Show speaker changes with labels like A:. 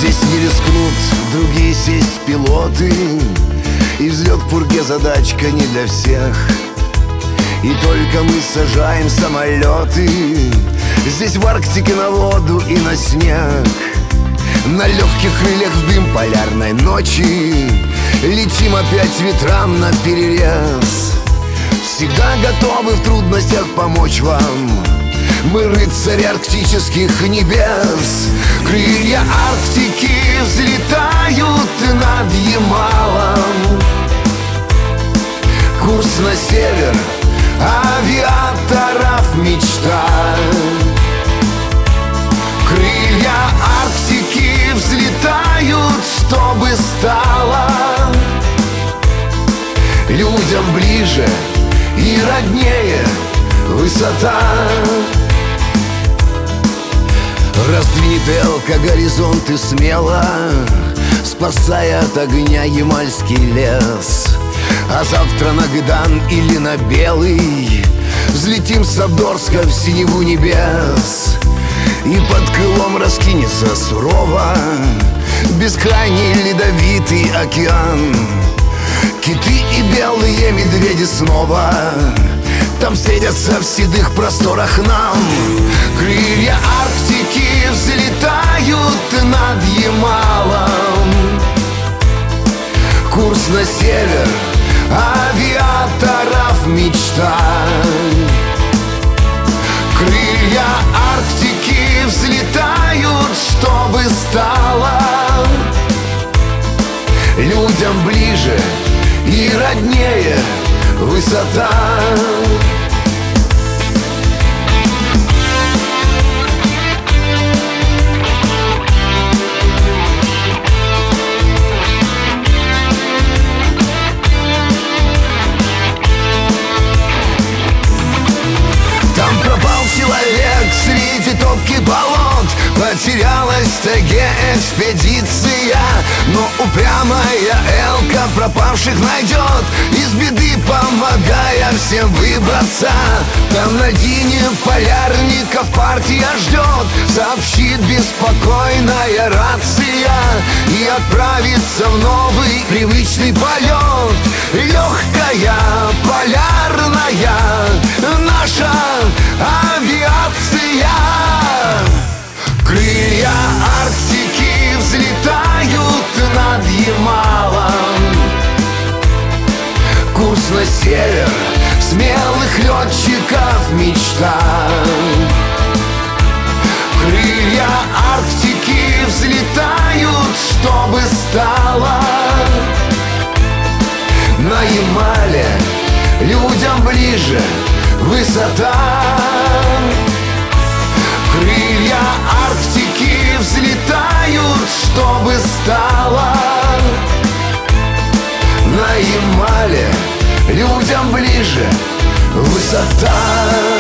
A: Здесь не рискнут другие сесть пилоты, и взлет в пурге задачка не для всех. И только мы сажаем самолеты здесь в Арктике на воду и на снег. На легких крыльях в дым полярной ночи летим опять ветрам на перерез. Всегда готовы в трудностях помочь вам, мы рыцари арктических небес. Крылья Арктики взлетают над Ямалом, курс на север авиаторов мечта. Крылья Арктики взлетают, чтобы стало людям ближе и роднее высота. Раздвинет Элка горизонты смело, спасая от огня ямальский лес. А завтра на Гыдан или на Белый взлетим с Абдорска в синеву небес. И под крылом раскинется сурово бескрайний ледовитый океан. Киты и белые медведи снова там встретятся в седых просторах нам. Крылья Арктики взлетают над Ямалом, курс на север авиаторов мечта. Крылья Арктики взлетают, чтобы стало людям ближе и роднее высота. Там пропал человек среди топки болот, потерялась в тайге экспедиция. Но упрямая Элка пропавших найдет, из беды помогая всем выбраться. Там на льдине полярников партия ждет, сообщит беспокойная рация, и отправится в новый привычный полет. Легкая полярная наша авиация. Крылья Арктики взлетают над Ямалом, курс на север смелых летчиков мечта. Крылья Арктики взлетают, чтобы стало на Ямале людям ближе высота. Крылья Арктики взлетают, чтобы стало на Ямале людям ближе высота.